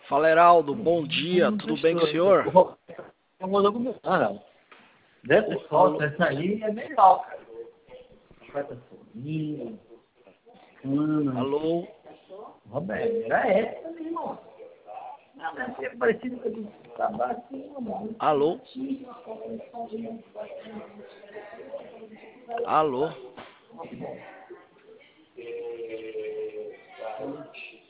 Fala, Heraldo, bom dia, Não tudo bem com o prestou. senhor? Eu vou comigo. Ah, não. Dessa Alô, foto, essa aí é melhor, cara. Fata sorrindo, cana. alô, Roberto, era essa, meu irmão. Não, mas é parecido com aquele tabaquinho, mano. alô, alô.